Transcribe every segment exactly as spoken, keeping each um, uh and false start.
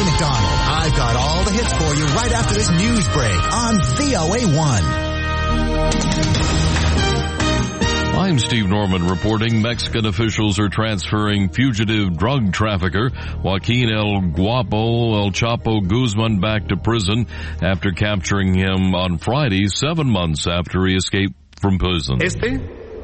Ray McDonald. I've got all the hits for you right after this news break on V O A one. I'm Steve Norman reporting Mexican officials are transferring fugitive drug trafficker Joaquin El Guapo El Chapo Guzman back to prison after capturing him on Friday, seven months after he escaped from prison. Este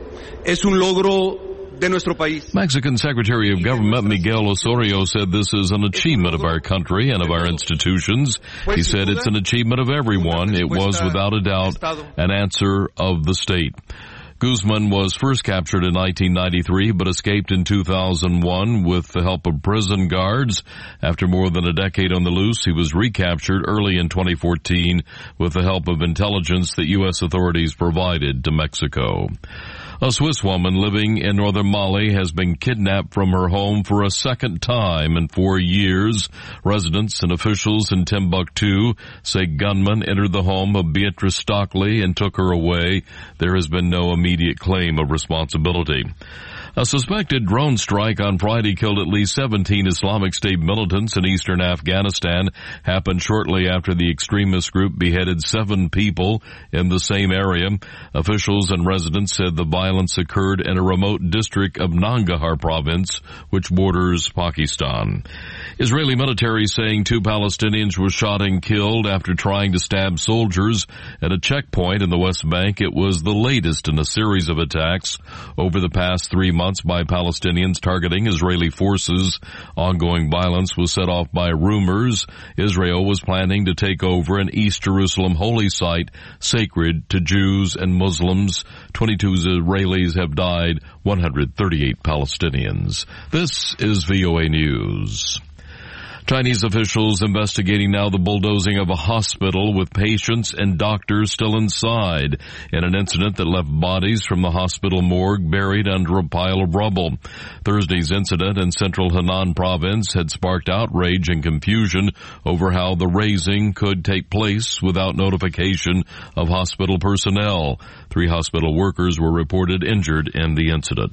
es un logro de nuestro país. Mexican Secretary of Government Miguel Osorio said this is an achievement of our country and of our institutions. He said it's an achievement of everyone. It was without a doubt an answer of the state. Guzman was first captured in nineteen ninety-three but escaped in two thousand one with the help of prison guards. After more than a decade on the loose, he was recaptured early in twenty fourteen with the help of intelligence that U S authorities provided to Mexico. A Swiss woman living in northern Mali has been kidnapped from her home for a second time in four years. Residents and officials in Timbuktu say gunmen entered the home of Beatrice Stockley and took her away. There has been no immediate claim of responsibility. A suspected drone strike on Friday killed at least seventeen Islamic State militants in eastern Afghanistan. Happened shortly after the extremist group beheaded seven people in the same area. Officials and residents said the violence occurred in a remote district of Nangarhar province, which borders Pakistan. Israeli military saying two Palestinians were shot and killed after trying to stab soldiers at a checkpoint in the West Bank. It was the latest in a series of attacks over the past three months by Palestinians targeting Israeli forces. Ongoing violence was set off by rumors Israel was planning to take over an East Jerusalem holy site sacred to Jews and Muslims. twenty-two Israelis have died, one hundred thirty-eight Palestinians. This is V O A News. Chinese officials investigating now the bulldozing of a hospital with patients and doctors still inside in an incident that left bodies from the hospital morgue buried under a pile of rubble. Thursday's incident in central Henan province had sparked outrage and confusion over how the raising could take place without notification of hospital personnel. Three hospital workers were reported injured in the incident.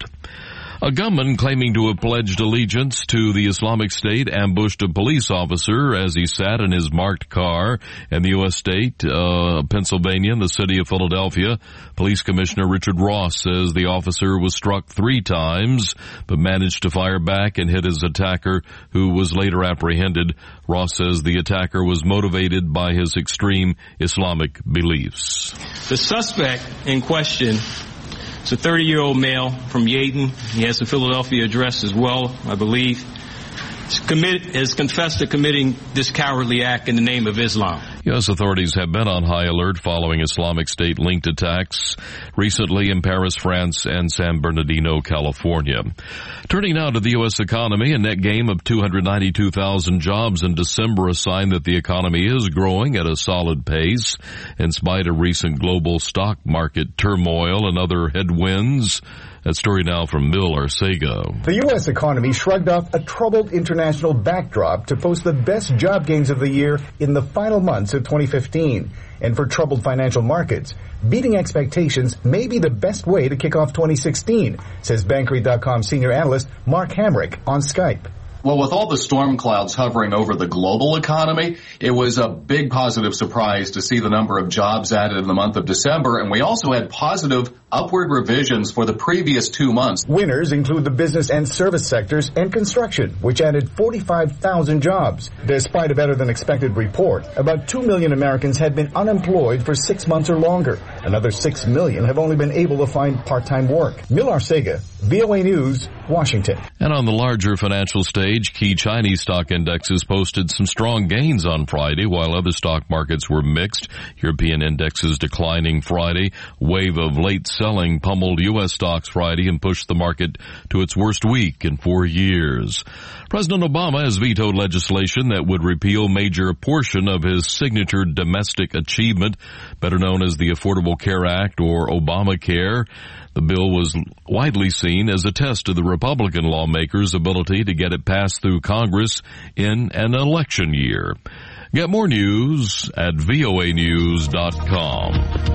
A gunman claiming to have pledged allegiance to the Islamic State ambushed a police officer as he sat in his marked car in the U S state, uh, Pennsylvania, in the city of Philadelphia. Police Commissioner Richard Ross says the officer was struck three times, but managed to fire back and hit his attacker, who was later apprehended. Ross says the attacker was motivated by his extreme Islamic beliefs. The suspect in question is a thirty-year-old male from Yaden. He has a Philadelphia address as well, I believe. He's commit, has confessed to committing this cowardly act in the name of Islam. U S authorities have been on high alert following Islamic State-linked attacks recently in Paris, France, and San Bernardino, California. Turning now to the U S economy, a net gain of two hundred ninety-two thousand jobs in December, a sign that the economy is growing at a solid pace in spite of recent global stock market turmoil and other headwinds. That story now from Bill Arcega. The U S economy shrugged off a troubled international backdrop to post the best job gains of the year in the final months of twenty fifteen. And for troubled financial markets, beating expectations may be the best way to kick off twenty sixteen, says Bankery dot com senior analyst Mark Hamrick on Skype. Well, with all the storm clouds hovering over the global economy, it was a big positive surprise to see the number of jobs added in the month of December, and we also had positive upward revisions for the previous two months. Winners include the business and service sectors and construction, which added forty-five thousand jobs. Despite a better-than-expected report, about two million Americans had been unemployed for six months or longer. Another six million have only been able to find part-time work. Mil Arcega, V O A News, Washington. And on the larger financial stage, key Chinese stock indexes posted some strong gains on Friday, while other stock markets were mixed. European indexes declining Friday. Wave of late selling pummeled U S stocks Friday and pushed the market to its worst week in four years. President Obama has vetoed legislation that would repeal major portion of his signature domestic achievement, better known as the Affordable Care Act or Obamacare. The bill was widely seen as a test of the Republican lawmakers' ability to get it passed through Congress in an election year. Get more news at V O A news dot com.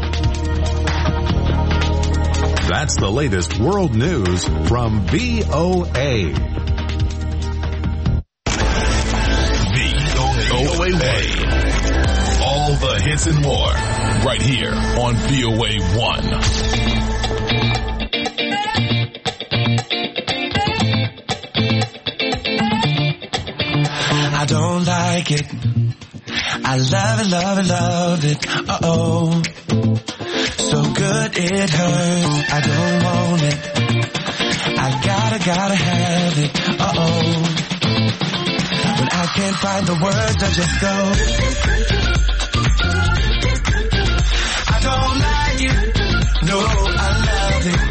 That's the latest world news from V O A. V O sports, and more. Right here on V O A one. I don't like it. I love it, love it, love it. Uh-oh. So good it hurts. I don't want it. I gotta, gotta have it. Uh-oh. When I can't find the words, I just go. I don't like it. No, I love it.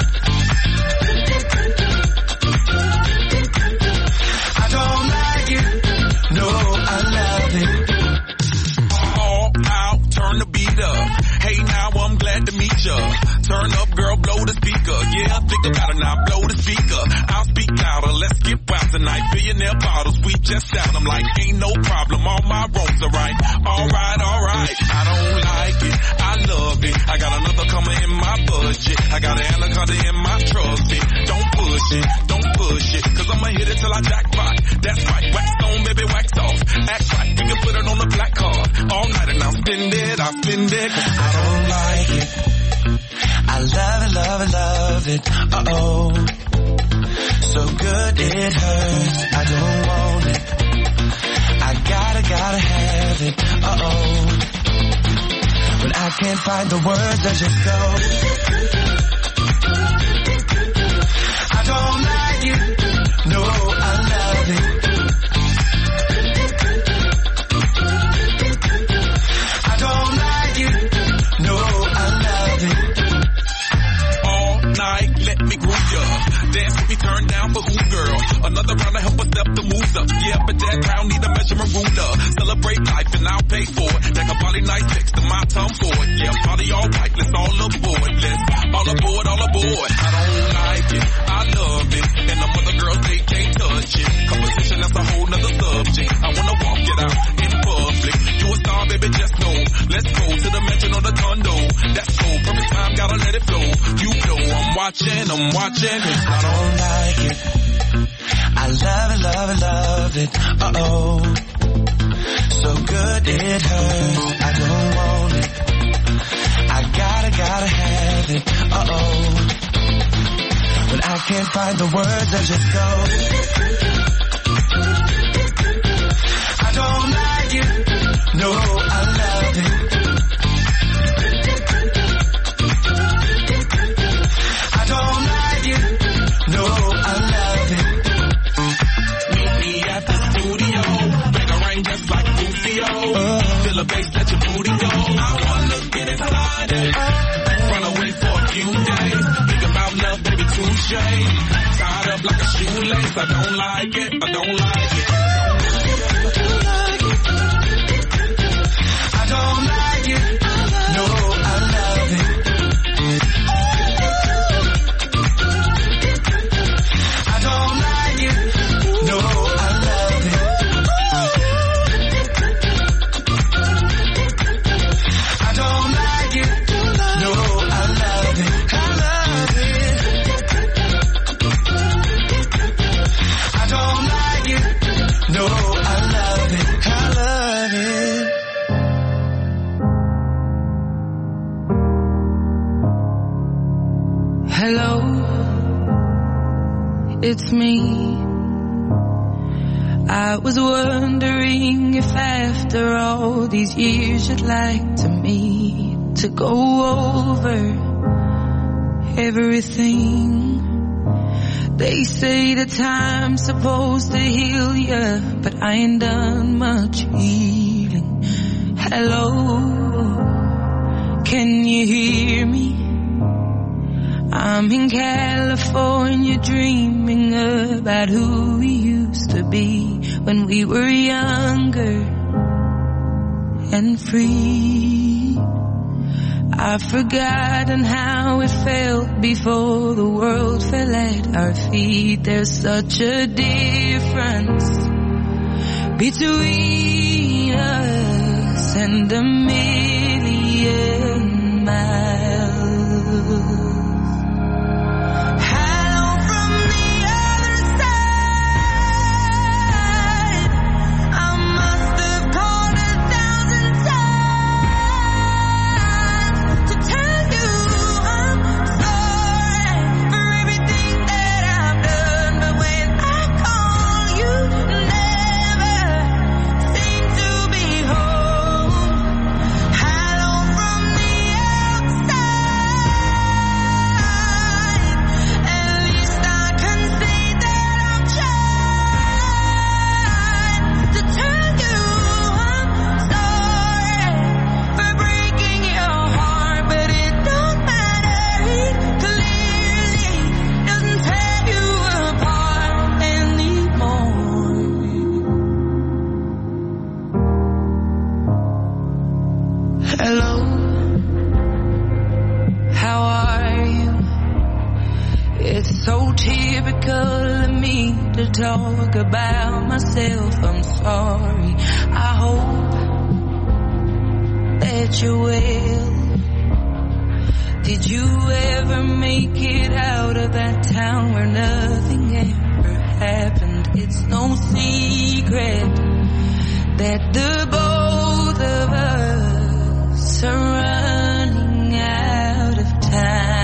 I don't like it. No, I love it. All out, turn the beat up. Hey, now I'm glad to meet ya. Turn up, girl, blow the speaker. Yeah, think about it now, blow the speaker. I'll speak louder, let's get wild tonight. Billionaire bottles, we just out. I'm like, ain't no problem, all my roads are right. Alright, alright, I don't like it, I love it. I got another coming in my budget. I got an anaconda in my trusty. Don't push it, don't push it, cause I'ma hit it till I jackpot. That's right, wax on, baby, wax off. Act right, we can put it on the black card. All night and I'll spend it, I'll spend it. Cause I don't like it. I love it, love it, love it. Uh-oh. So good it hurts. I don't want it. I gotta, gotta have it. Uh-oh. When I can't find the words, I just go. I don't like it. No, I love it. I don't like it. No, I love it. Night, let me groove ya. Dance with me, turn down for who, girl? Another round to help us step the moves up. Yeah, but that round need a measurement ruler. Celebrate life and I'll pay for it. Like a body nice next to my tongue for it. Yeah, party all right, let's all aboard. Let's all aboard, all aboard. I don't like it, I love it. And the other girls, they can't touch it. Competition, that's a whole nother subject. I wanna walk it out in public. You a star, baby, just know. Let's go to the mansion or the condo. That's so perfect time, gotta let it flow. You know I'm watching, I'm watching. I don't like it. I love it, love it, love it. Uh-oh. So good it hurts. I don't want it. I gotta, gotta have it. Uh-oh. When I can't find the words, I just go. I don't like it. No, I love it. I don't like it. No, I love it. Meet me at the studio. Make a rain just like Rufio. Uh, Feel a bass, let your booty go. I wanna get inside it. Run away for a few days. Think about love, baby, touche. Tied up like a shoelace. I don't like it. I don't like it. I don't like it. No, I love it. I don't like it. No, I love it. I don't like it. No, I love it. I love it. I don't like it. No, I love it. I love it. Hello, it's me. I was wondering if after all these years you'd like to meet to go over everything. They say the time's supposed to heal ya, but I ain't done much healing. Hello, can you hear me? I'm in California dreaming about who we used to be when we were younger and free. I've forgotten how it felt before the world fell at our feet. There's such a difference between us and a million miles. Time talk about myself, I'm sorry. I hope that you will. Did you ever make it out of that town where nothing ever happened? It's no secret that the both of us are running out of time.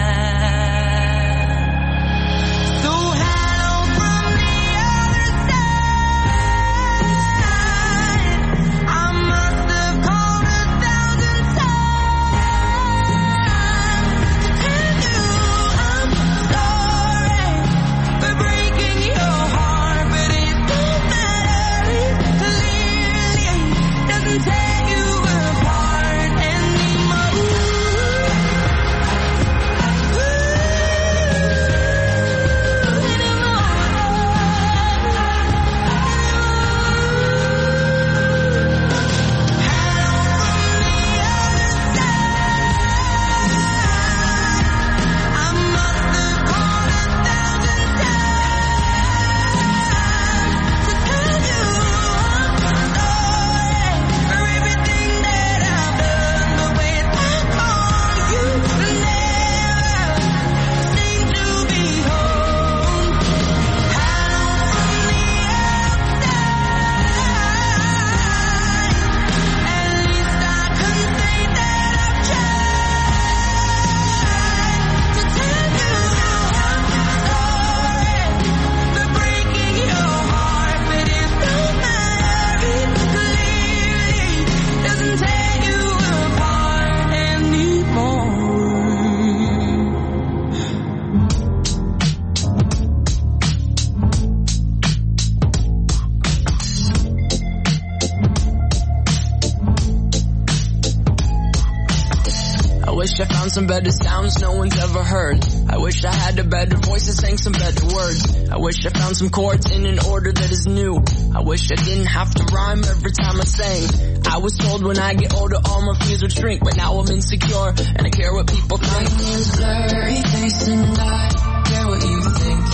Some better sounds no one's ever heard. I wish I had a better voice and sang some better words. I wish I found some chords in an order that is new. I wish I didn't have to rhyme every time I sang. I was told when I get older all my fears would shrink, but now I'm insecure and I care what people think. My name's Blurry Face and I care what you think.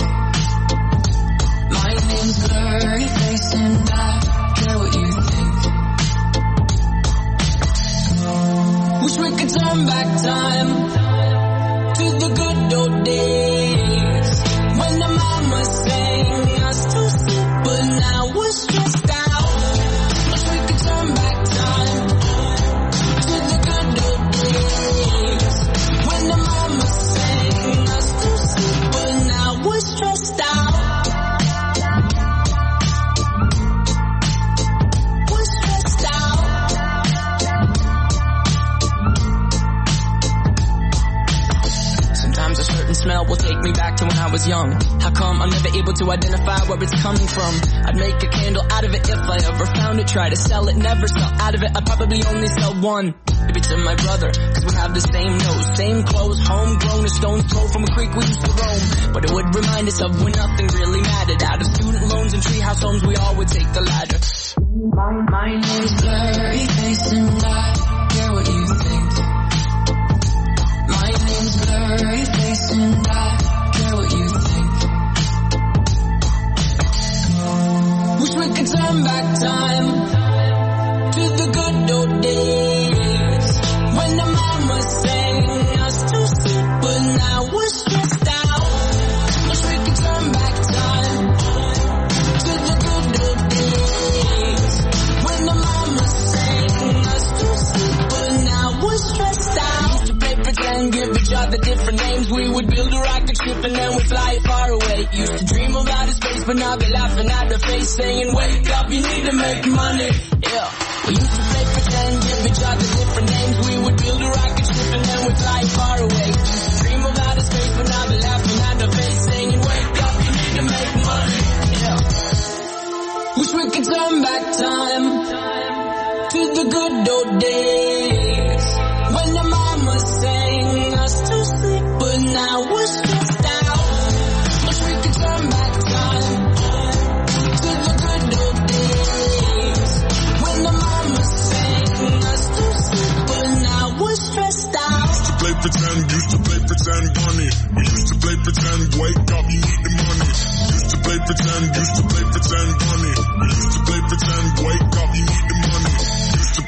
My name's Blurry Face and I care what you think. Wish we could turn back time to the good old days when the mama sang us to sleep, but now we're stressed out. Wish we could turn back time to the good old days when the mama sang us to sleep, but now we're stressed out. Smell will take me back to when I was young. How come I'm never able to identify where it's coming from? I'd make a candle out of it if I ever found it. Try to sell it, never sell out of it. I'd probably only sell one. Maybe to my brother, cause we have the same nose, same clothes, homegrown, a stone's throw from a creek we used to roam. But it would remind us of when nothing really mattered. Out of student loans and treehouse homes, we all would take the ladder. My, my name's Blurry Face and I care what you think. My name's Blurry Face and I care what you think. Wish we could turn back time to the good old days when the mama sang us to sleep, but now we're stressed out. Wish we could turn back time to the good old days when the mama sang us to sleep, but now we're stressed out. Used to play pretend, give each other different names. We would build a rocket ship and then we'd fly it far away. Used to dream of outer space, but now they're laughing at the face, saying, wake up, you need to make money. Yeah. We used to play pretend, give each other different names. We would build a rocket ship and then we'd fly it far away. Used to dream of outer space, but now they're laughing at the face, saying, wake up, you need to make money. Yeah. Wish we could turn back time to the good old days when the mama sang us to sleep, but now we're stressed out. Wish we could turn back time to the good old days when the mama sang us to sleep, but now we're stressed out. Used to play pretend, used to play pretend, bunny. We used to play pretend, wake up, you need the money. Used to play pretend, used to play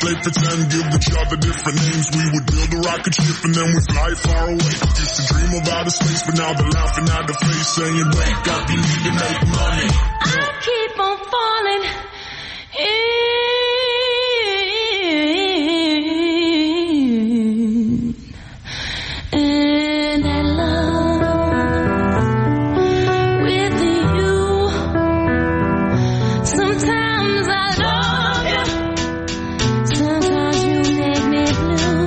play pretend, give each other different names. We would build a rocket ship and then we'd fly far away. Used to dream of outer space, but now they're laughing at the face, saying, wake up, you need to make money. I keep on falling in. And I love with you. Sometimes I love you. Sometimes you make me blue.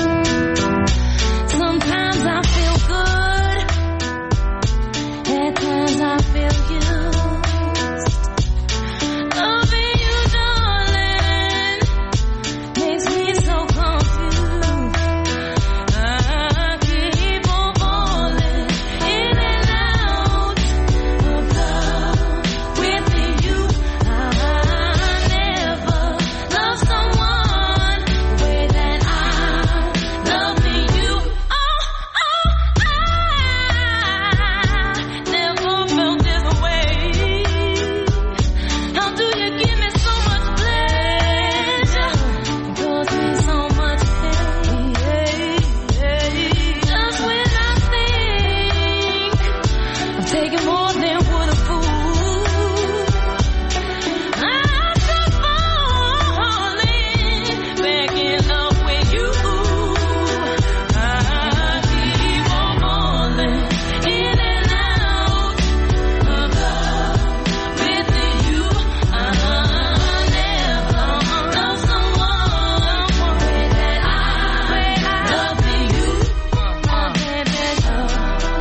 Sometimes I feel good. At times I feel used. Loving you, darling, makes me so confused. I keep on falling in and out of love with you. I never loved someone the way that I'm loving you. Oh, oh, I never felt this way. How do you give me so much pleasure? Cause me so much pain. Just when I think I'm taking more than what a fool, I'm just falling back in love with you. I keep on falling in and out of love with you. I never loved someone the way that I love you. Oh, baby, love.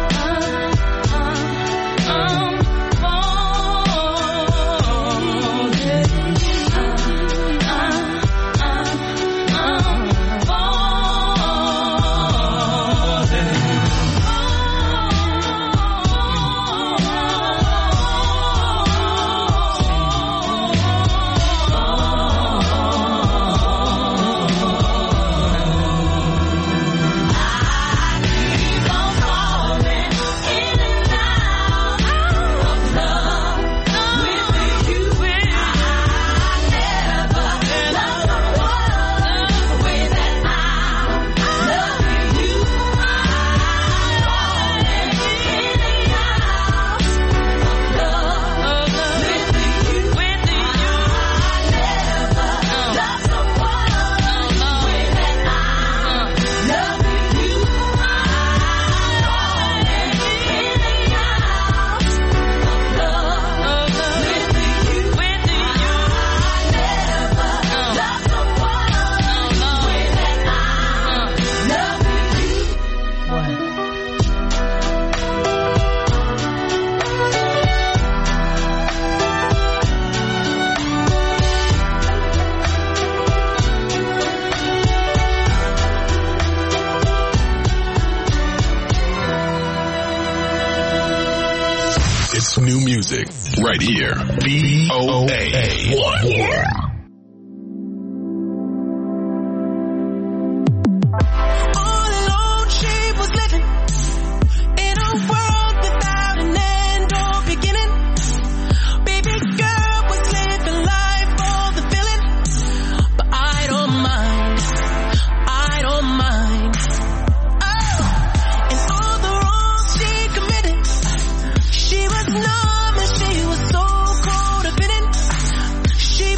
I'm It's new music right here. V O A one. She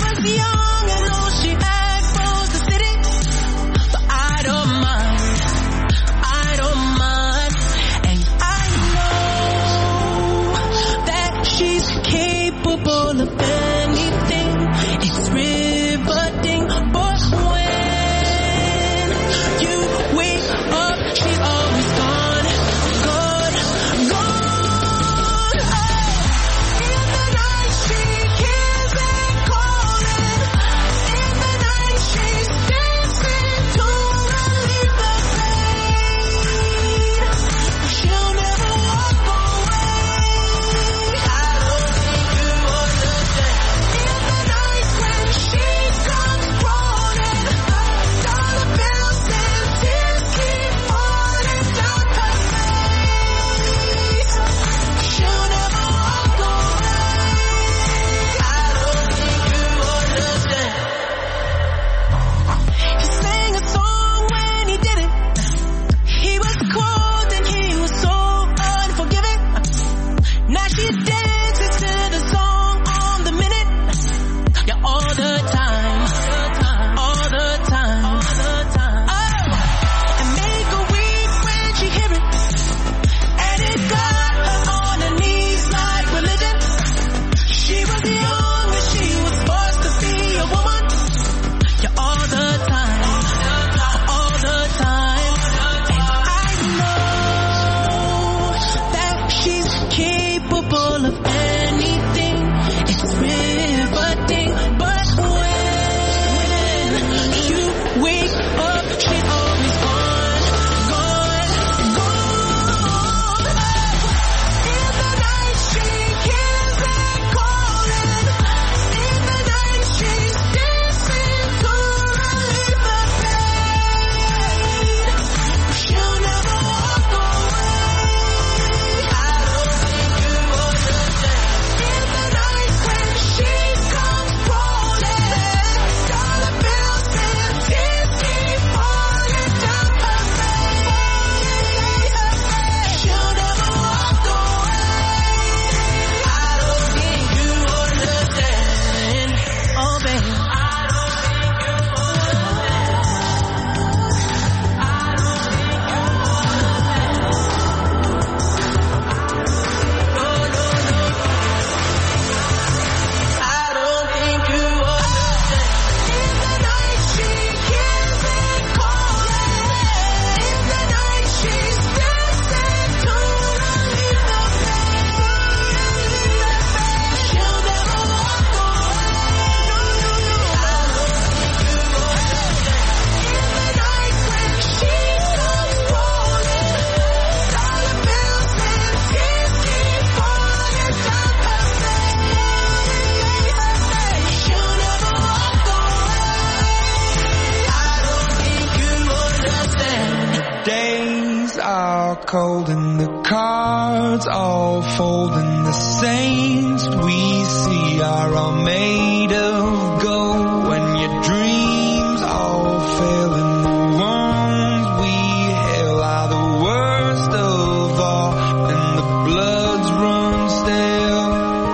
are cold and the cards all fold and the saints we see are all made of gold. When your dreams all fail and the ones we hail are the worst of all and the bloods run stale.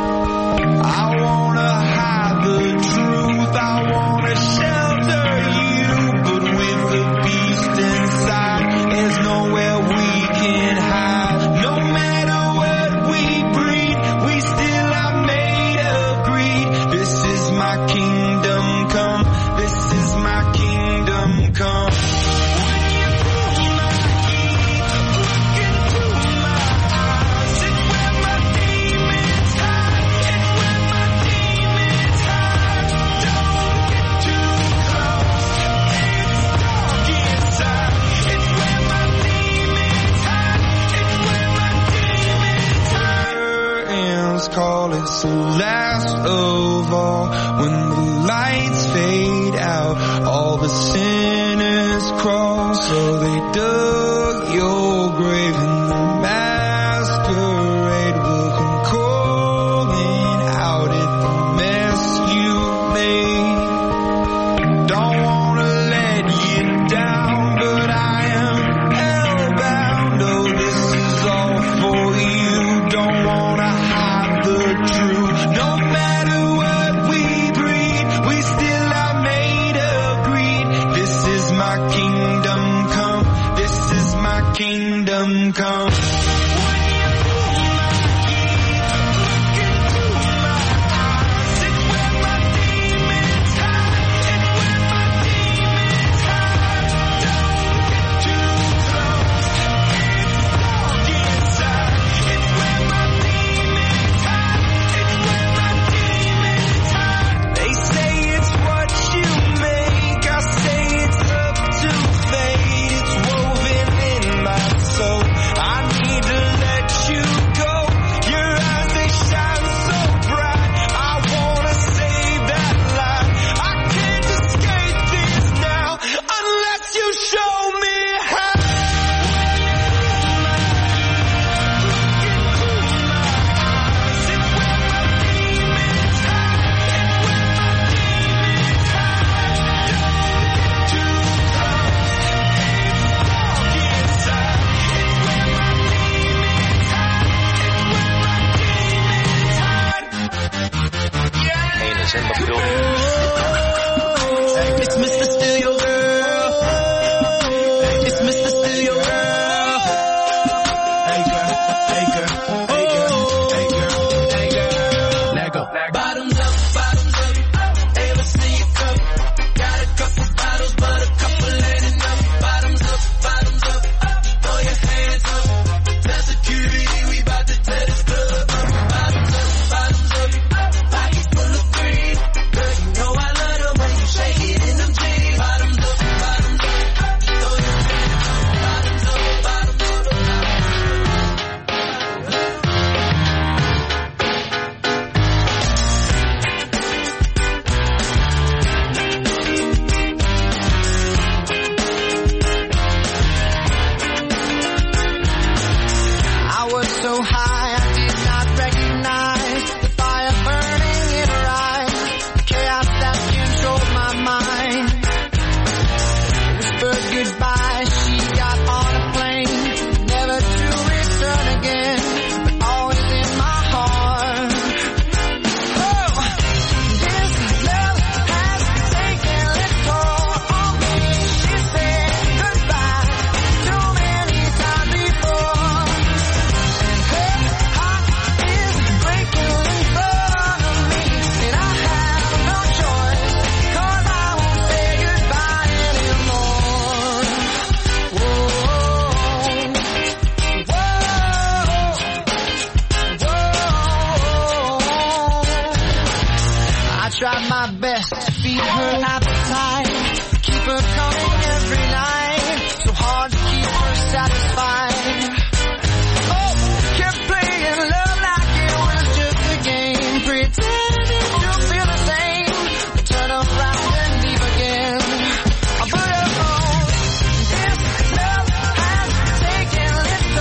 I wanna hide the truth, I wanna shelter you, but with the beast inside, there's nowhere we can hide. No matter what we breed, we still are made of greed. This is my kingdom come, this is my kingdom come. When you pull my heat, look into my eyes, it's where my demons hide, it's where my demons hide. Don't get too close, it's dark inside, it's where my demons hide, it's where my demons hide. Curtains call, it's the last of all. When the lights fade out, all the sinners crawl. So they dug your grave and the masquerade will come calling out at the mess you made. Don't wanna let you down, but I am hellbound. Oh, this is all for you. Don't wanna hide the truth. No matter what we breed, we still are made of greed. This is my kingdom come, this is my kingdom come. When you pull my heat, look into my eyes, it's where my demons hide, it's where my demons hide. Don't get too close, it's dark inside, it's where my demons hide, it's where my demons hide. They say it's what you make, I say it's up to fate. It's woven in my soul, I need to let you go. Your eyes, they shine so bright, I wanna save that light. I can't escape this now, unless you show me how. It's where my demons hide, it's where my demons hide. Don't get too close, it's dark inside, it's where my demons hide, it's where my demons hide. Pain is in the building. It's Mister Steal Your Girl. It's Mister Steal Your Girl. Hey girl, hey girl, hey girl, hey girl, hey girl. Let go. Bottoms up, bottoms up. Ever see you come? Got a couple bottles, but a couple ain't enough. Bottoms up, bottoms up. Throw your hands up. Tell security we bout to tear this club up. Bottoms up, bottoms up. Pockets full of green. Girl, you know I love the way you shake it in them jeans. Bottoms up, bottoms up. Throw your hands up. Bottoms up, bottoms up. I was so high, I did not recognize the fire burning in her eyes, the chaos that controlled my mind. Whispered goodbye, she got on a plane, never to return again, but always in my heart. Oh, this love has taken its toll on me. She said goodbye too many times before. Her heart is breaking in front of me, and I have no choice, 'cause I won't say goodbye anymore. Whoa, whoa, whoa. I tried my best to feed her appetite, keep her coming every night, so hard to keep her satisfied. Oh, kept playing love like it was just a game, pretending to feel the same, but turn around and leave again. I put her on. This love has taken its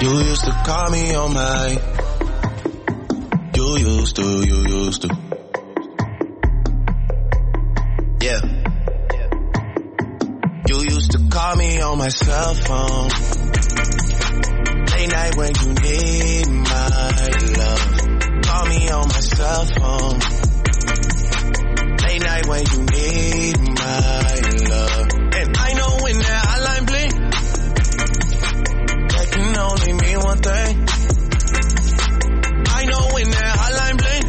You used to call me on my. You used to, you used to. Yeah. You used to call me on my cell phone. Late night when you need my love. Call me on my cell phone. Late night when you need my love. And I know when that hotline blink, that can only mean one thing. I know when that hotline blink,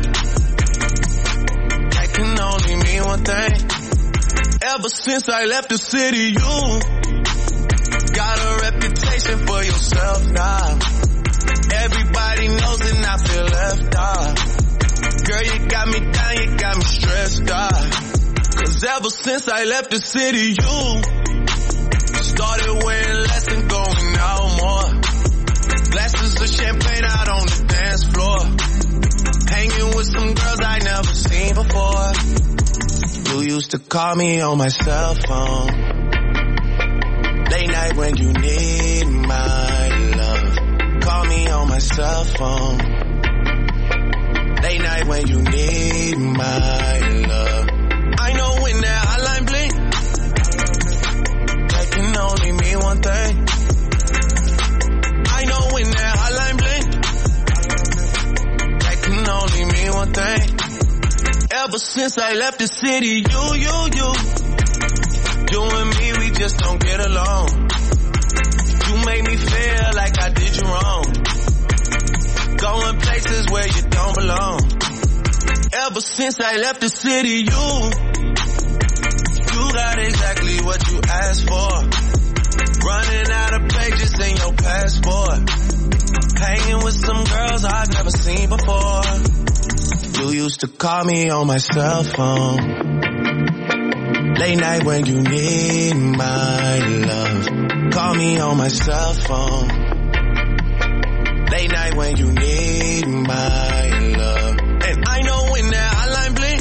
that can only mean one thing. Ever since I left the city, you got a reputation for yourself now. Everybody knows and I feel left out. Girl, you got me down, you got me stressed out. Cause ever since I left the city, you started wearing less and going out more. Glasses of champagne out on the dance floor. Hanging with some girls I never seen before. You used to call me on my cell phone. Late night when you need my love. Call me on my cell phone. Late night when you need my love. I know when that hotline blink, that can only mean one thing. I know when that hotline blink, that can only mean one thing. Ever since I left the city, you, you, you, you and me, we just don't get along. You make me feel like I did you wrong. Going places where you don't belong. Ever since I left the city, you, you got exactly what you asked for. Running out of pages in your passport. Hanging with some girls I've never seen before. You used to call me on my cell phone. Late night when you need my love. Call me on my cell phone. Late night when you need my love. And I know when that hotline blink,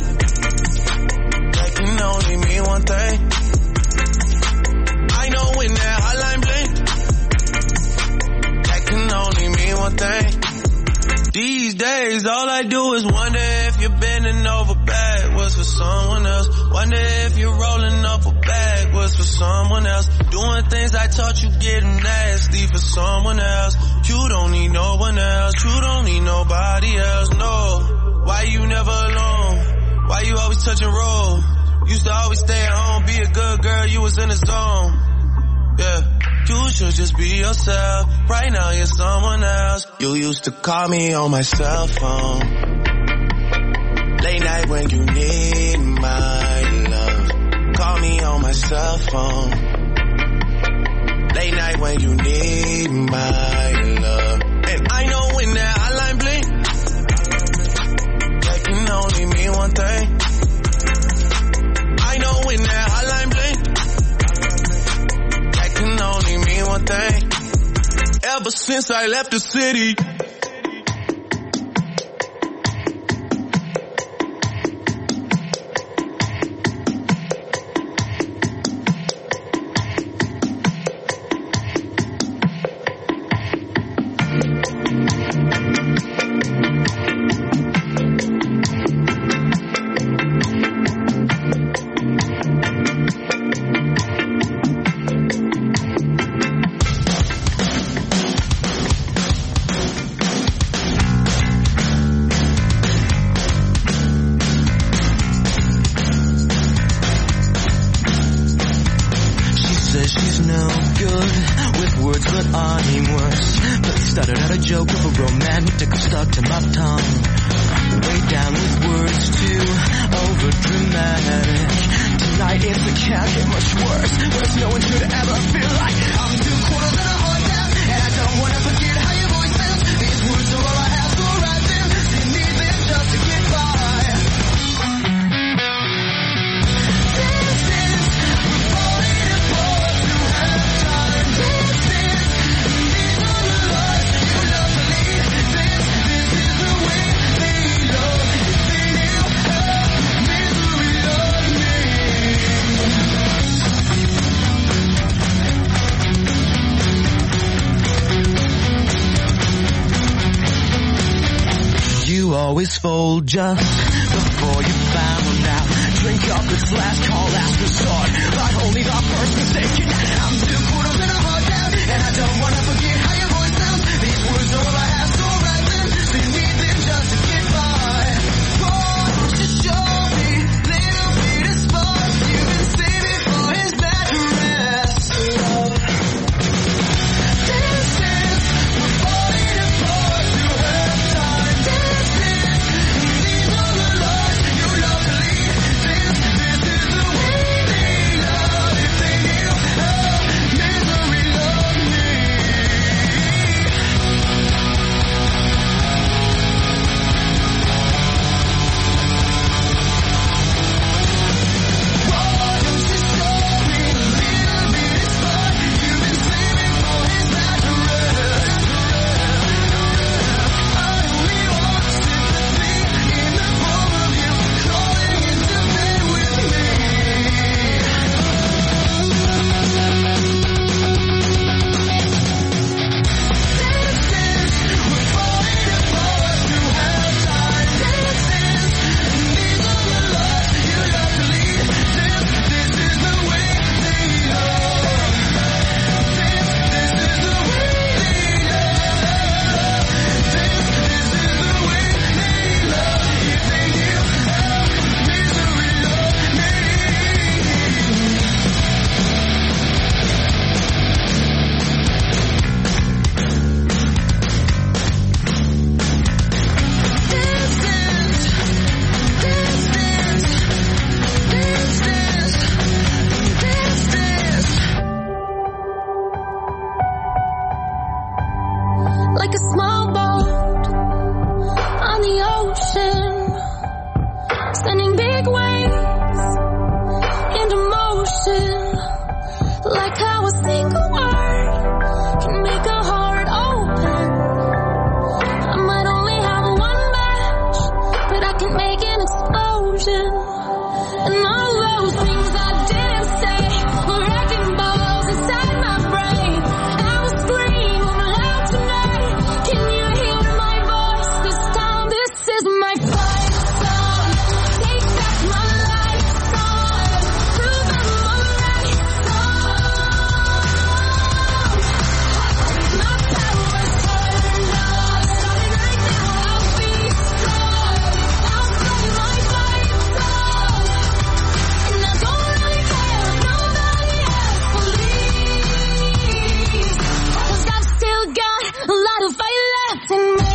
that can only mean one thing. I know when that hotline blink, that can only mean one thing. These days, all I do is wonder if you're bending over backwards for someone else. Wonder if you're rolling up a backwards for someone else. Doing things I taught you getting nasty for someone else. You don't need no one else. You don't need nobody else, no. Why you never alone? Why you always touch and roll? Used to always stay at home, be a good girl, you was in the zone. Yeah. You should just be yourself. Right now you're someone else. You used to call me on my cell phone. Late night when you need my love. Call me on my cell phone. Late night when you need my love. And I know when that hotline blink, that can only mean one thing. I know when that hotline blink, can only mean one thing. Ever since I left the city, always fold just before you found out. Drink up its last call, last resort, but only the first mistake. I'm still caught up in a hard doubt, and I don't wanna forget how your voice sounds. These words are all I have, so right then, so you need them just to get by. Why don't you show me little bit of spark you've been saving for his mattress? This is, we're falling apart to have time. This is, these are the lies you love to lead. This, this is the way they love if they knew how misery loved me. Why don't you show me a little bit of spark you've been saving for his mattress? I only want sympathy in the form of you crawling into bed with me. This is, we're falling apart to have time. This is, these are the lies you love to lead. This, this is the way they love. This, this is the way they love. This, this is the way they love if they knew how misery loved me. Like a small boat on the ocean, sending big waves into motion. Like how a single word can make a heart open. I might only have one match, but I can make an explosion. And all those things I didn't say were wrecking balls inside my brain. I will scream aloud tonight. Can you hear my voice this time? This is my fight song. Take back my life song. Prove I'm alright song. My power's turned off. Starting right now, I'll be strong. I'll play my fight song. And I don't really care if nobody else believes. 'Cause I've still got a lot of fight left in me.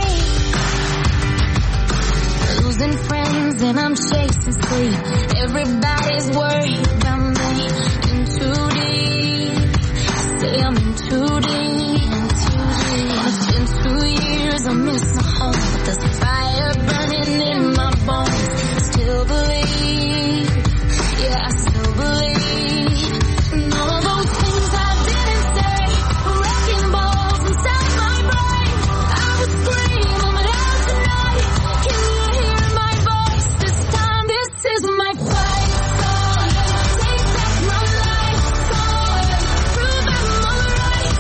Losing friends and I'm chasing sleep. Everybody's worried about me. In too deep. Say I'm in too deep. It's been two years, I miss my home. But there's a fire burning in my bones. Still believe. Yeah, I still believe. And all those things I didn't say were wrecking balls inside my brain. I would scream them out tonight. Can you hear my voice this time? This is my fight song. Take back my life song. Prove I'm alright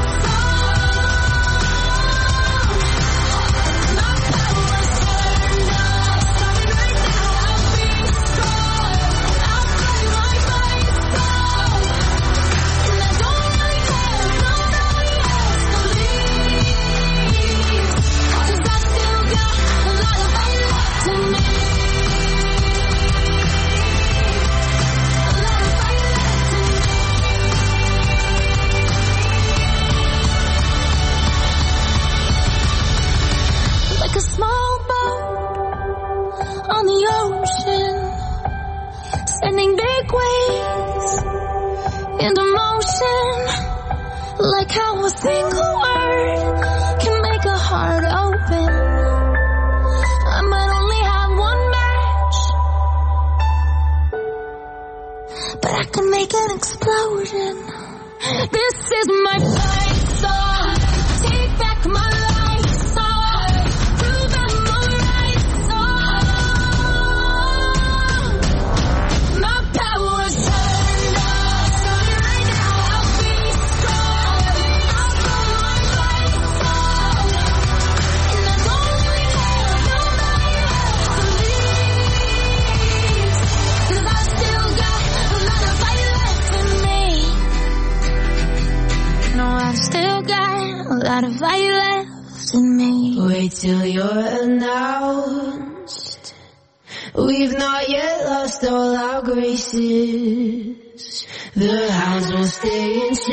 song. My power's turned off. Starting right now, I'll be strong. I'll play my fight song. And I don't really care if nobody else believes. 'Cause I still got a lot of fight left in me. A lot of fight left in me. Like a small boat on the ocean, sending big waves into motion. Like how a single word can make a heart open. I might only have one match, but I can make an explosion. This is my fight song. Take back my life song. Prove I'm alright song. My power's turned off. Starting right now, I'll be strong. I'll play my fight song. And I don't really care if nobody else I've still got a lot of fire left in me. Wait till you're announced. We've not yet lost all our graces. The hounds will stay in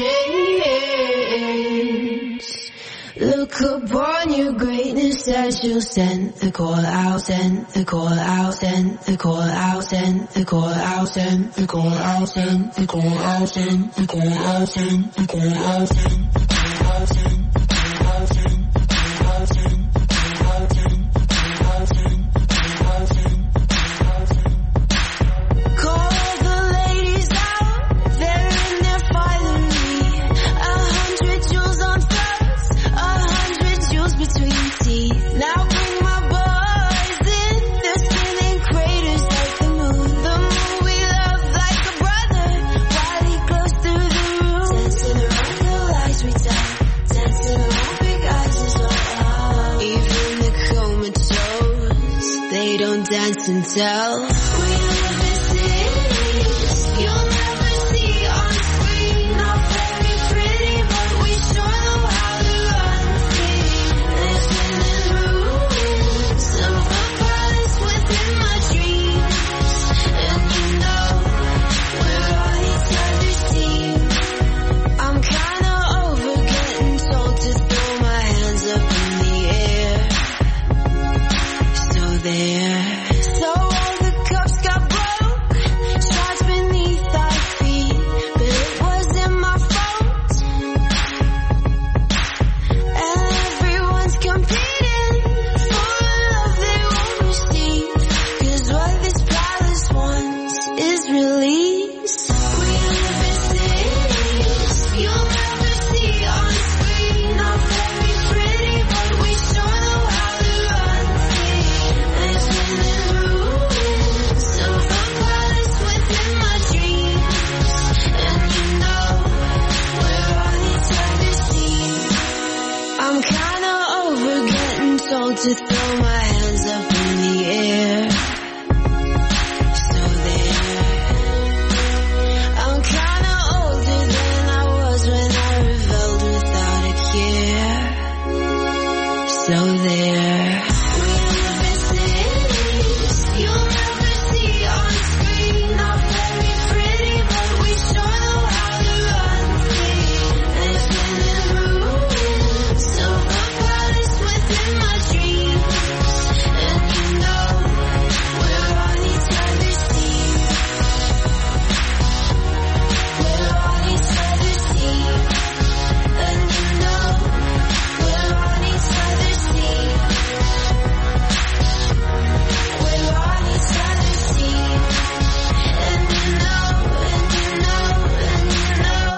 chains. Look upon your greatness as you'll send the call out, send the call out, send the call out, send the call out, send the call out, send the call out, send the call out, send the call out, send the call out, send the call out, send the call out, send the call out, send the call out, send the call out, send the call out, send. Call the ladies out, they're in their finery. A hundred jewels on throats, a hundred jewels between teeth. Now bring my boys in, they're spinning craters like the moon. The moon we love like a brother, while he glows through the room. Dancing around the lies we tell, dancing around big eyes as well. Even the comatose, they don't dance and tell. We live in cities you'll never see on screen. Not very pretty, but we sure know how to run free. Living in ruins of a palace within my dreams. And you know, we're on each other's team. I'm kinda over getting told to throw my hands up in the air. So there. So all the cups got broke, shards beneath our feet, but it wasn't my fault. And everyone's competing for a love they won't receive, 'cause what this palace wants is release. We live in cities you'll never see on screen. Not very pretty, but we sure know how to run free. Living in ruins of a palace within my dreams. And you know, we're on each other's team. I'm kinda over getting told to throw my hands up in the air. So there. I'm kinda older than I was when I rebelled without a care. So there. We live in cities you'll never see on screen. Not very pretty, but we sure know how to run free. Living in ruins of a palace within my dreams. And you know, we're on each other's team. We're on each other's team. And you know, we're on each other's team. We're on each other's team. And you know, and you know, and you know.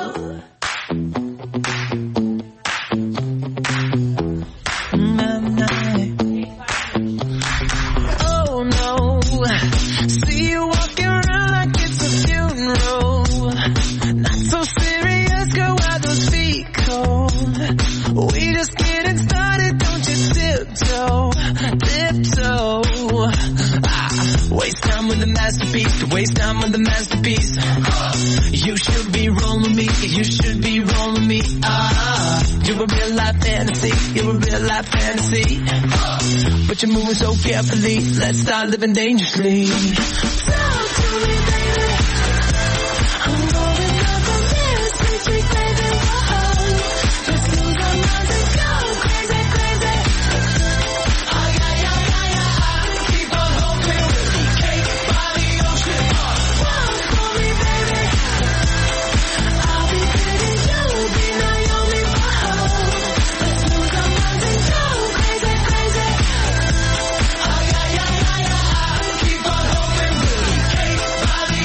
Oh no, see you walking around like it's a funeral. Not so serious, girl, why those feet cold? We just getting started, don't you tiptoe, tiptoe. Ah, waste time with the masterpiece, to waste time with the masterpiece. You should be rolling me, you should be rolling me. Ah, you're a real life fantasy, you're a real life fantasy. But you're moving so carefully, let's start living dangerously. Talk to me, baby. I'm going up on this, sweet, sweet baby, whoa. Let's lose our minds and go crazy, crazy. Oh yeah, yeah, yeah, yeah. Keep on hoping we'll be cake by the ocean. Walk for me, baby. I'll be pretty, you'll be Naomi, whoa. Let's lose our minds and go crazy, crazy. Oh yeah, yeah, yeah, yeah. Keep on hoping we'll be cake by the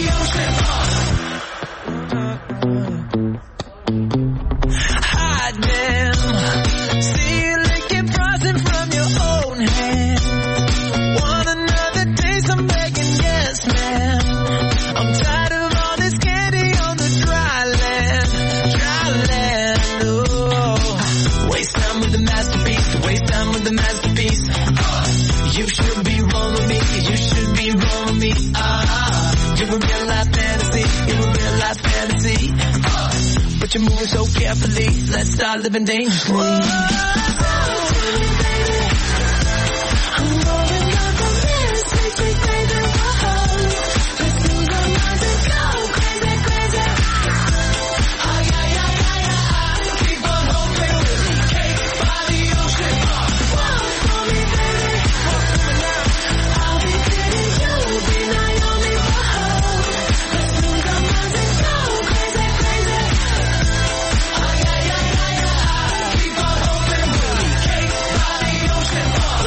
moving so carefully. Let's start living dangerously. Whoa, talk to me, baby. I'm rolling up on this, make me crazy. Whoa, let's lose our minds and go crazy, crazy. Oh yeah, yeah, yeah, yeah. Keep on hoping we'll be caked by the ocean. Whoa, for me, baby. I'll be Diddy, you'll be Naomi. Whoa, let's lose our minds and go crazy, crazy. Oh yeah, yeah, yeah, yeah. Keep on hoping we'll be caked by the ocean. Oh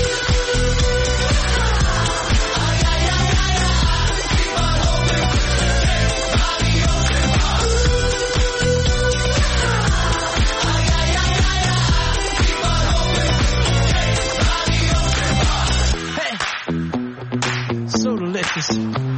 yeah, yeah, yeah, yeah. Keep on hoping we'll be caked by the ocean. Oh yeah, yeah, yeah, yeah. Keep on hoping we'll be caked by the ocean. Hey, so delicious.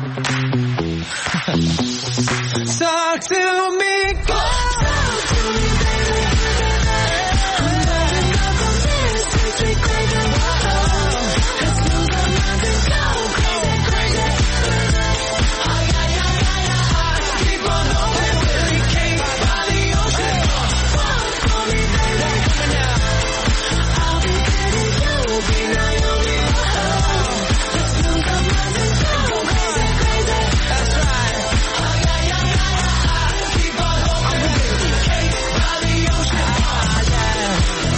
Talk to me, go. Talk to me, baby. I'm burning up on this, makes me crazy. Whoa, let's lose our minds and go crazy, crazy. Oh yeah, yeah, yeah, yeah. Keep on hoping we'll be caked by the ocean. Whoa, for me, baby. I'll be Diddy, you'll be Naomi. Whoa, let's lose our minds and go crazy, crazy. That's right. Oh yeah, yeah, yeah, yeah. Keep on hoping we'll be caked by the ocean. Oh yeah.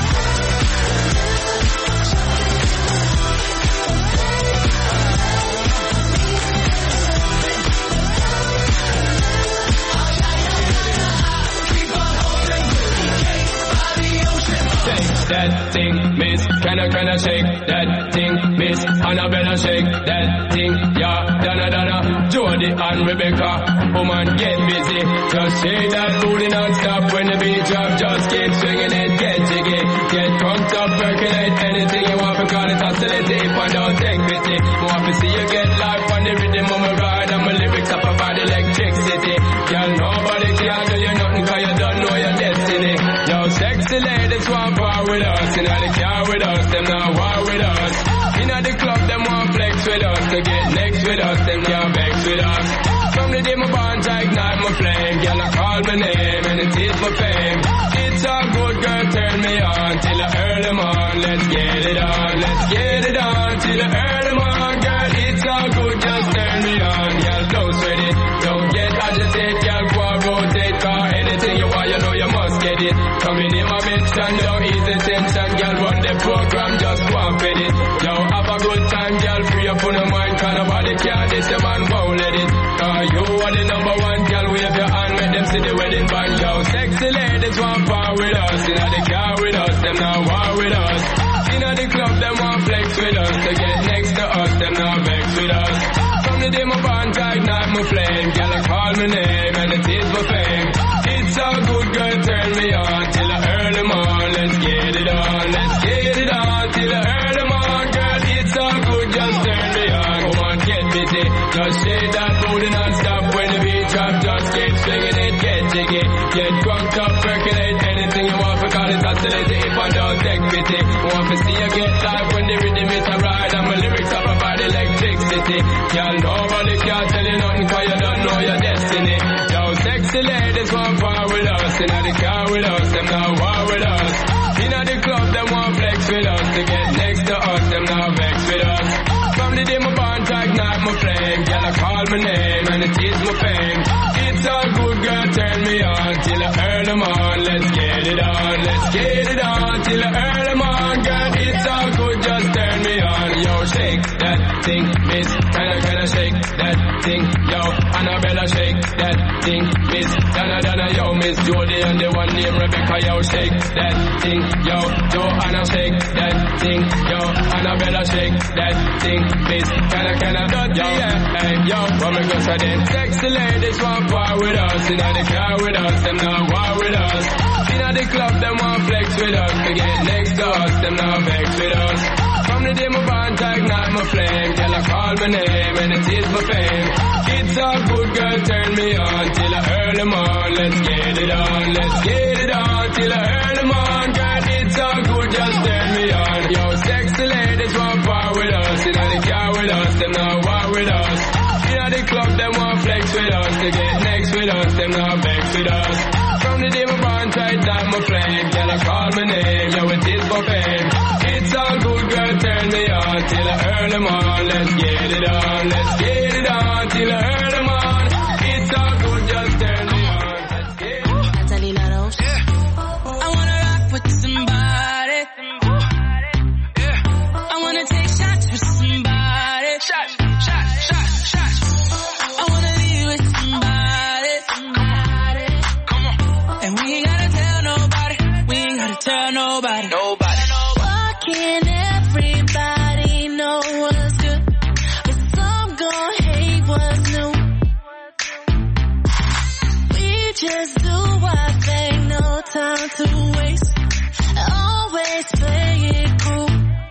Shake that thing, miss. Can I, can I shake that thing, miss? Annabella, shake that thing, yeah. Donna, Donna, Jody and Rebecca. Woman, get busy. Just shake that booty non-stop when the beat drop. Just keep swinging it, get jiggy. Get drunk up, percolate anything you want. Because it's hostility if I don't take pity. Want to see you get life on the rhythm of my ride. And my lyrics up about electricity. Girl, nobody can do you nothing cause you don't know your destiny. Yo, sexy ladies want power with us. You know they care with us, them not war with us. You know the club, them want flex with us. To get next with us, them can't vex with us. From the day my bonds, I ignite my flame. Girl, I call my name and it is my fame. It's a good girl, turn me on till I earn them on. Let's get it on, let's get it on till I earn them on. Girl, it's all good, just turn me on. Girl, don't sweat it, don't get agitated. Girl, go and rotate, cause anything you want, you know you must get it. Coming in my mention, don't ease the tension. Girl, run the program, just go and fit it. Yo, have a good time, girl, free up on the mind. Cause nobody can, this your man won't let it. Cause you are the number one, girl, wave your hand, make them see the wedding band. Yo, sexy ladies want power with us. You know they car with us, them not war with us. You know the club, them want flex with us. To get next to us, them not vex with us. From the day my bond, I ignite my flame. Girl, I call my name and it is my fame. It's all good, girl, turn me on till I earn them on. Let's get it on, let's get it on till I earn them on. Girl, it's all good, just turn me on. Come on, get busy, just shake that booty non-stop. When the beat drop, just keep swinging it, get jiggy. Get drunk up, percolate anything you want. Because it's hostility if I don't take pity. Want to see you get live when the rhythm is a ride. And my lyrics up about electricity. Y'all nobody can tell you nothing cause you don't know your destiny. Yo, sexy ladies want power with us. You know the car with us, them not war with us. You know the club, them want flex with us. To get next to us, them not vex with us. From the day my bond, I ignite my flame. Girl, I call my name and it is my fame. It's all good, girl, turn me on till I earn them on. Let's get it on, let's get it on till I earn them on. Girl, it's all good, just turn me on. Yo, shake that thing, miss. Can I, can I shake that thing? Yo, Annabella, shake that thing, miss. Donna, Donna, yo, Miss Jody and the one named Rebecca. Yo, shake that thing. Yo, Joanna, shake that thing. Yo, Annabella, shake that thing, miss. Can I, can I, yo, hey, yo, what me go say then? Sexy ladies want power with us. You know they car with us, them not war with us. You know the club, them want flex with us. To get next to us, them not vex with us. From the day my bond, I ignite my flame. Girl, I call my name and it is my fame. It's all good, girl, turn me on till I earn them on. Let's get it on, let's get it on till I earn them on. Girl, it's all good, just turn me on. Yo, sexy ladies want power with us. You know they car with us, them not war with us. You know the club, them want flex with us. To get next with us, them not vex with us. From the day can't hide that my flame. Girl, I call my name, yo, it is for fame. It's all good, girl, turn me on till I earn them on. Let's get it on, let's get it on till I earn them on. It's all good, just turn me on. Let's get it on. Catalina Rose. I wanna rock with somebody. I wanna take shots with somebody. Shots, shots, shots, shots. I wanna leave with somebody. Come on. And we ain't gotta tell nobody. We ain't gotta tell nobody. Nobody. Why can't everybody know what's good? But some gon' hate what's new. We just do our thing, no time to waste. Always play it cool.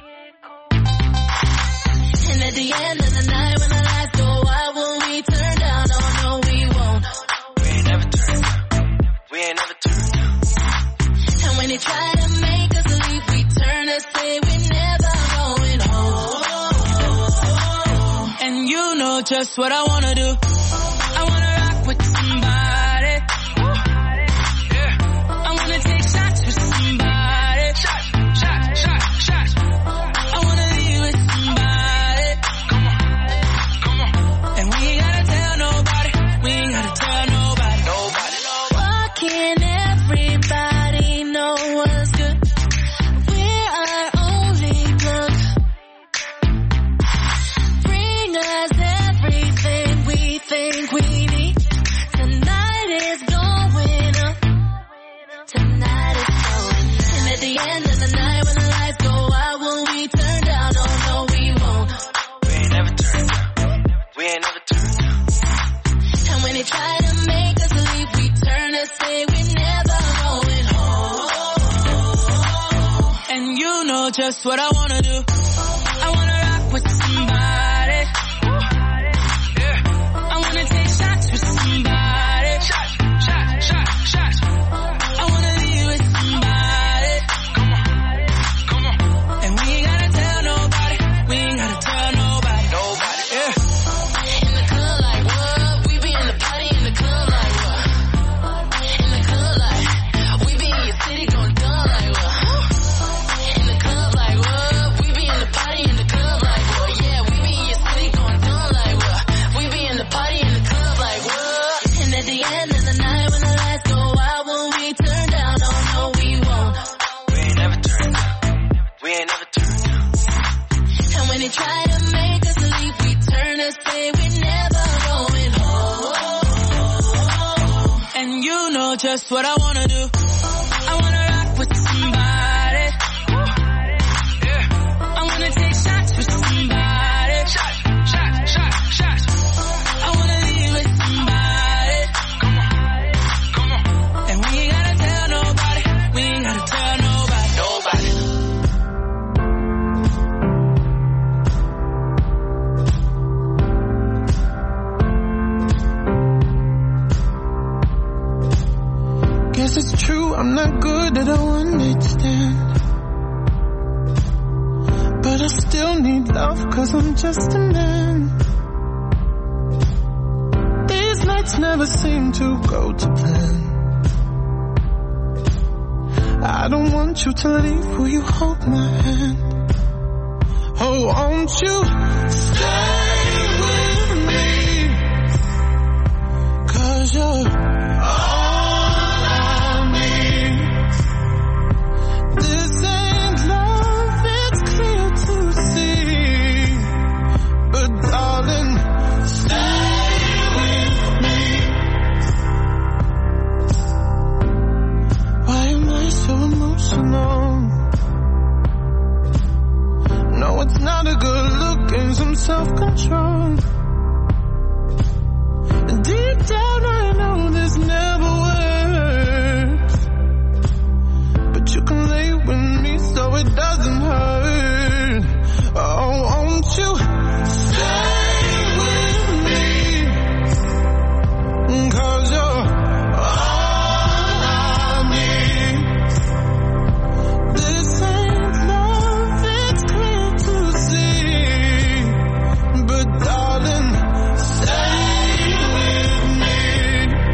And at the end of the night when the lights go out, will we turn down? Oh no, we won't. We ain't never turned down. We ain't never turned down. And when they try to make us leave, we turn and say we're never going home. And you know just what I wanna do. I wanna rock with somebody. I wanna take shots with somebody. Shots, shots, shots, shots. I wanna leave with somebody. Come on, come on. And we ain't gotta tell nobody. We ain't gotta tell nobody. Nobody. Why can't everybody know what's good? We're our only plug. Bring us everything we think we need. Tonight is going up. Tonight is going up. And at the end of the night when the lights go out, will we turn down? Oh no, we won't. We ain't never turned down. We ain't never turned down. And when they try to make us leave, we turn and say we're never going home. And you know just what I wanna do. I wanna rock with somebody. I wanna take shots with somebody. Shots, shots, shots, shots. I wanna leave with somebody. Come on, come on. And we ain't gotta tell nobody. We ain't gotta tell nobody. Nobody. Yeah. In the club like what? We be in the party in the club like what? In the club like we be in your city going dumb like what? In the club like what? We be in the party in the club like what? Yeah, we be in your city going dumb like what? We be in the party in the club like what? And at the end of the night when the lights go out, will we turn down? Oh no, we won't. We ain't never turned down. We ain't never turned down. And when they try to make us leave, we turn and say we're never going home. And you know just what I wanna do. I wanna rock with somebody. I wanna take shots with somebody. Shots, shots, shots, shots. I wanna leave with somebody. Come on, come on. And we ain't gotta tell nobody. We ain't gotta tell nobody. Nobody. Guess it's true, I'm not good at a one-night stand. But I still need love, cause I'm just a man. These nights never seem to go to plan. I don't want you to leave, will you hold my hand? Oh, won't you stay with me? Cause you're all I need. This ain't love, it's clear to see. But darling, stay with me. Why am I so emotional? No, it's not a good look and some self-control. Deep down I know this never works, but you can lay with me so it doesn't hurt. Oh, won't you stay with me? Cause you're all I need. This ain't love, it's clear to see. But darling, stay with me.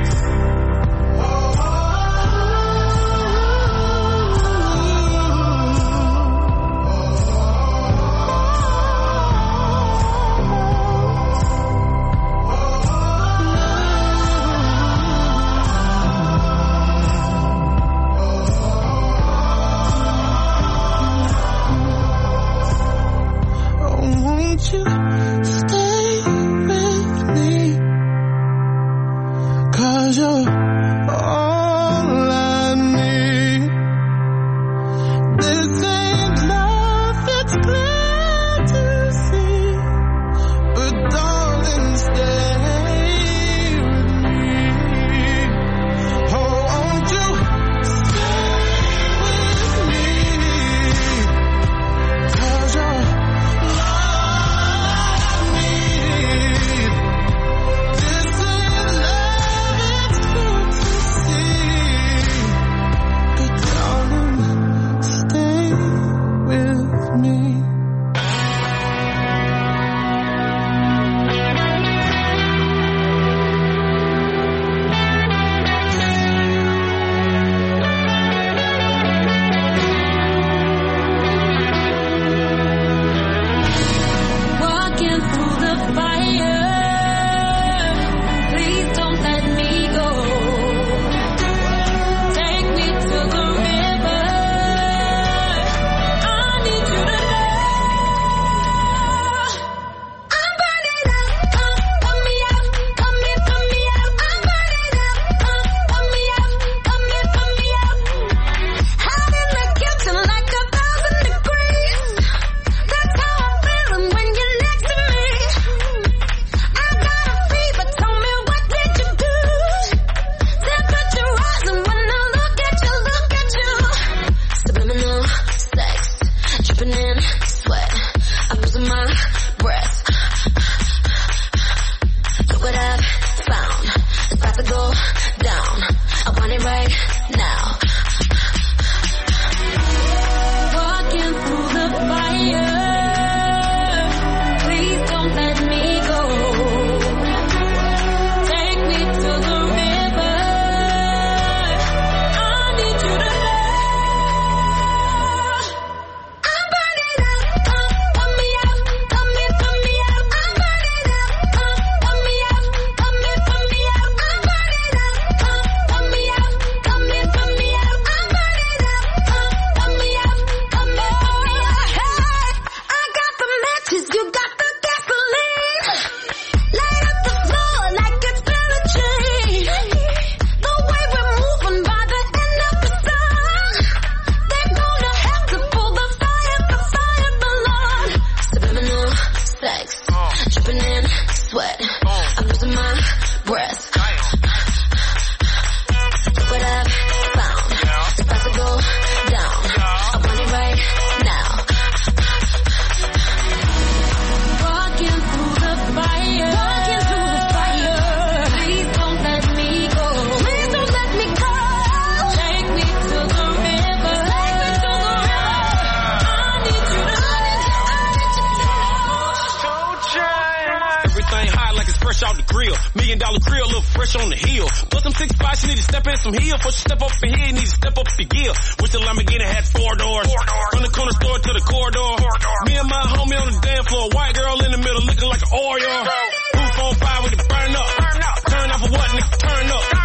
million dollar crib, look fresh on the hill. Plus some six five, she need to step in some heel. Before she step up in here, need to step up the gear. Wish the Lamborghini had four doors. Four doors. From the corner store to the corridor. Corridor. Me and my homie on the dance floor. White girl in the middle looking like an Oreo. Roof on fire with it burn up. Burn up. Turn off for what, nigga? Turn up.